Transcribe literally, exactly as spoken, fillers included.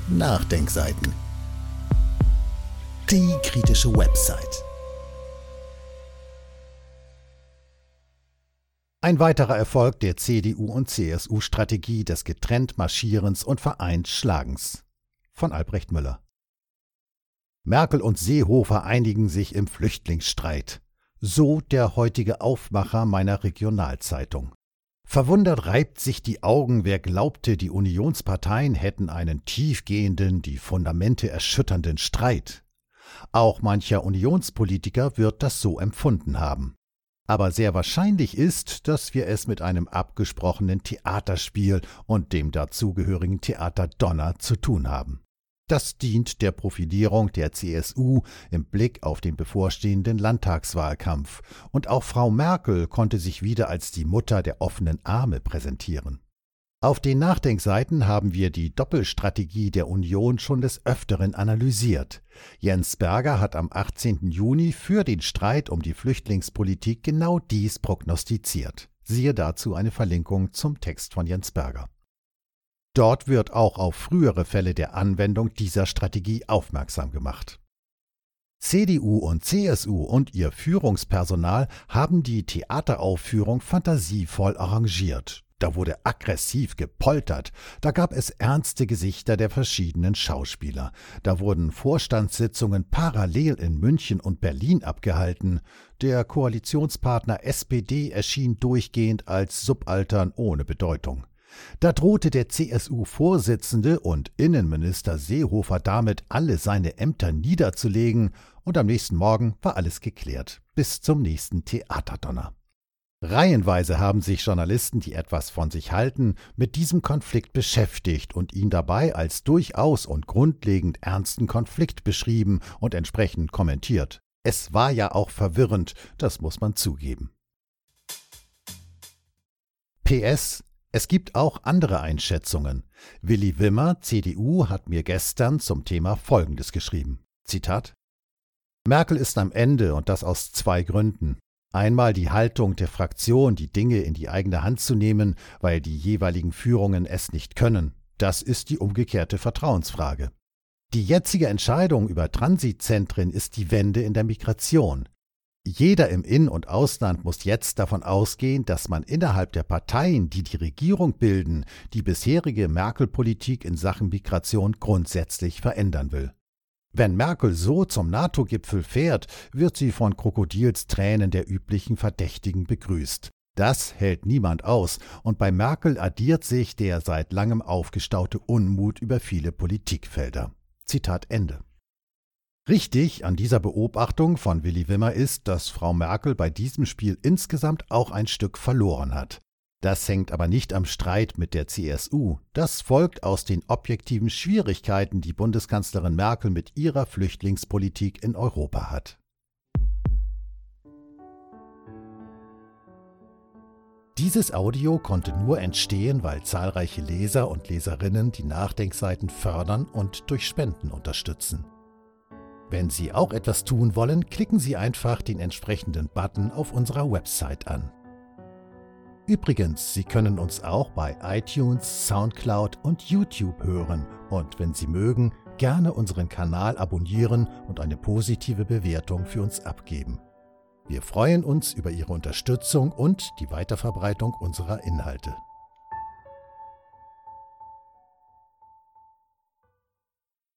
Nachdenkseiten. Die kritische Website. Ein weiterer Erfolg der C D U- und C S U-Strategie des getrennt Marschierens und vereint Schlagens. Von Albrecht Müller. Merkel und Seehofer einigen sich im Flüchtlingsstreit. So der heutige Aufmacher meiner Regionalzeitung. Verwundert reibt sich die Augen, wer glaubte, die Unionsparteien hätten einen tiefgehenden, die Fundamente erschütternden Streit. Auch mancher Unionspolitiker wird das so empfunden haben. Aber sehr wahrscheinlich ist, dass wir es mit einem abgesprochenen Theaterspiel und dem dazugehörigen Theaterdonner zu tun haben. Das dient der Profilierung der C S U im Blick auf den bevorstehenden Landtagswahlkampf, und auch Frau Merkel konnte sich wieder als die Mutter der offenen Arme präsentieren. Auf den Nachdenkseiten haben wir die Doppelstrategie der Union schon des Öfteren analysiert. Jens Berger hat am achtzehnten Juni für den Streit um die Flüchtlingspolitik genau dies prognostiziert. Siehe dazu eine Verlinkung zum Text von Jens Berger. Dort wird auch auf frühere Fälle der Anwendung dieser Strategie aufmerksam gemacht. C D U und C S U und ihr Führungspersonal haben die Theateraufführung fantasievoll arrangiert. Da wurde aggressiv gepoltert, da gab es ernste Gesichter der verschiedenen Schauspieler, da wurden Vorstandssitzungen parallel in München und Berlin abgehalten, der Koalitionspartner S P D erschien durchgehend als Subaltern ohne Bedeutung. Da drohte der C S U-Vorsitzende und Innenminister Seehofer damit, alle seine Ämter niederzulegen, und am nächsten Morgen war alles geklärt, bis zum nächsten Theaterdonner. Reihenweise haben sich Journalisten, die etwas von sich halten, mit diesem Konflikt beschäftigt und ihn dabei als durchaus und grundlegend ernsten Konflikt beschrieben und entsprechend kommentiert. Es war ja auch verwirrend, das muss man zugeben. P S Es gibt auch andere Einschätzungen. Willi Wimmer, C D U, hat mir gestern zum Thema Folgendes geschrieben. Zitat: Merkel ist am Ende, und das aus zwei Gründen. Einmal die Haltung der Fraktion, die Dinge in die eigene Hand zu nehmen, weil die jeweiligen Führungen es nicht können. Das ist die umgekehrte Vertrauensfrage. Die jetzige Entscheidung über Transitzentren ist die Wende in der Migration. Jeder im In- und Ausland muss jetzt davon ausgehen, dass man innerhalb der Parteien, die die Regierung bilden, die bisherige Merkel-Politik in Sachen Migration grundsätzlich verändern will. Wenn Merkel so zum NATO-Gipfel fährt, wird sie von Krokodilstränen der üblichen Verdächtigen begrüßt. Das hält niemand aus, und bei Merkel addiert sich der seit langem aufgestaute Unmut über viele Politikfelder. Zitat Ende. Richtig an dieser Beobachtung von Willi Wimmer ist, dass Frau Merkel bei diesem Spiel insgesamt auch ein Stück verloren hat. Das hängt aber nicht am Streit mit der C S U. Das folgt aus den objektiven Schwierigkeiten, die Bundeskanzlerin Merkel mit ihrer Flüchtlingspolitik in Europa hat. Dieses Audio konnte nur entstehen, weil zahlreiche Leser und Leserinnen die Nachdenkseiten fördern und durch Spenden unterstützen. Wenn Sie auch etwas tun wollen, klicken Sie einfach den entsprechenden Button auf unserer Website an. Übrigens, Sie können uns auch bei iTunes, Soundcloud und YouTube hören und, wenn Sie mögen, gerne unseren Kanal abonnieren und eine positive Bewertung für uns abgeben. Wir freuen uns über Ihre Unterstützung und die Weiterverbreitung unserer Inhalte.